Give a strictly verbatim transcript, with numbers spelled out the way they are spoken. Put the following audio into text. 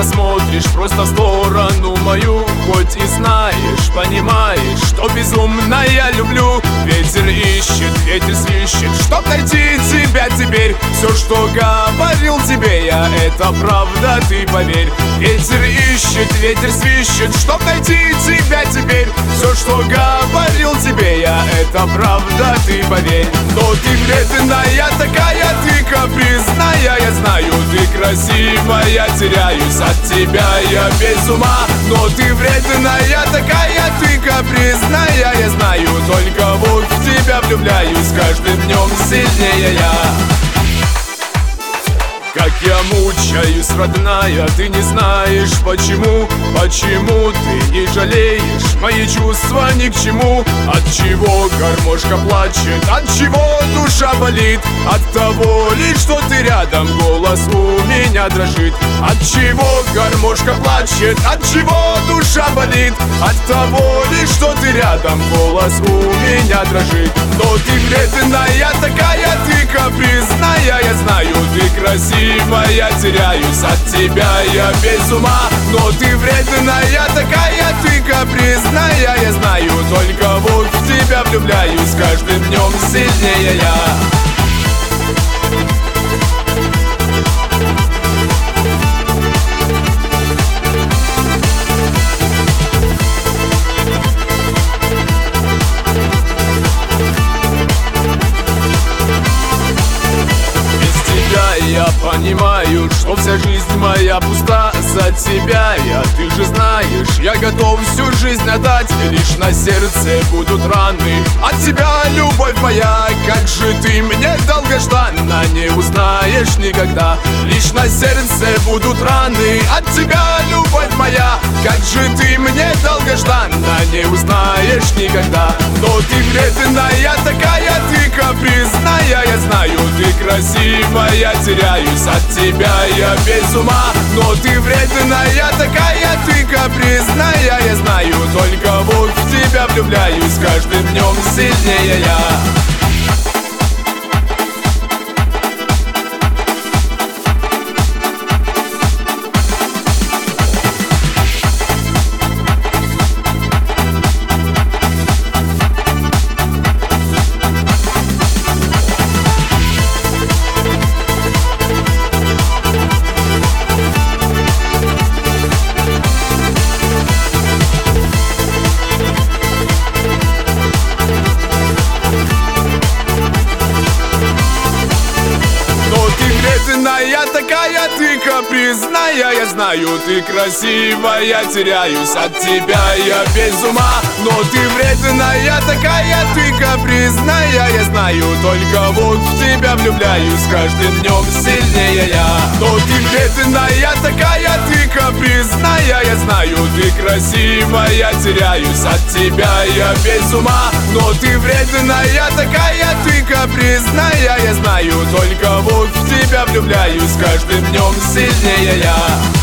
смотришь просто в сторону мою. Хоть и знаешь, понимаешь, что безумно я люблю. Ветер ищет, ветер свищет, чтоб найти тебя теперь. Все, что говорил тебе я, это правда, ты поверь. Ветер ищет, ветер свищет, чтоб найти тебя теперь. Все, что говорил тебе я, это правда, ты поверь. Но ты вредная такая, ты капризная, я знаю, ты красивая, теряюсь от тебя я без ума. Но ты вредная такая, ты капризная, я знаю, только вот в тебя влюбляюсь каждым днем сильнее я. Как я мучаюсь, родная, ты не знаешь почему. Почему ты не жалеешь, мои чувства ни к чему. От чего гармошка плачет, от чего душа болит? От того лишь, что ты рядом, голос у меня дрожит. От чего гармошка плачет, от чего душа болит? От того лишь, что ты рядом, голос у меня дрожит. Но ты вредная такая, ты капризная, я знаю, ты красивая, теряюсь от тебя я без ума. Но ты вредная такая, ты капризная, я знаю, только вот в тебя влюбляюсь каждым днем сильнее я. Я понимаю, что вся жизнь моя пуста за тебя я. Ты же знаешь, я готов всю жизнь отдать. Лишь на сердце будут раны от тебя, любовь моя. Как же ты мне долгожданно, не узнаешь никогда. Лишь на сердце будут раны от тебя, любовь моя. Как же ты мне долгожданно, не узнаешь никогда. Но ты вредная такая, ты капризная, я знаю, ты красивая, теряюсь от тебя я без ума. Но ты вредная такая, ты капризная, я знаю, только вот в тебя влюбляюсь каждым днем сильнее я. Я такая, ты капризная, я знаю, ты красивая, теряюсь от тебя я без ума. Но ты вредная такая, ты капризная, я знаю, только вот в тебя влюбляюсь каждым днем сильнее я. Но ты вредная такая, ты капризная, я знаю, ты красивая, теряюсь от тебя я без ума. Но ты вредная такая, ты капризная, я знаю, только вот в тебя влюбляюсь каждым днем сильнее я.